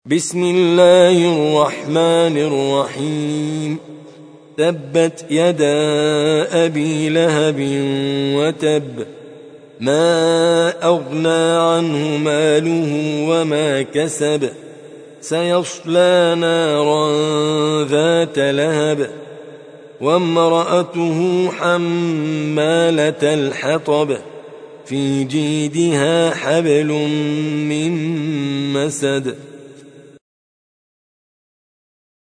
بسم الله الرحمن الرحيم. تبت يدا أبي لهب وتب، ما أغنى عنه ماله وما كسب، سيصلى نارا ذات لهب، وامرأته حمالة الحطب، في جيدها حبل من مسد.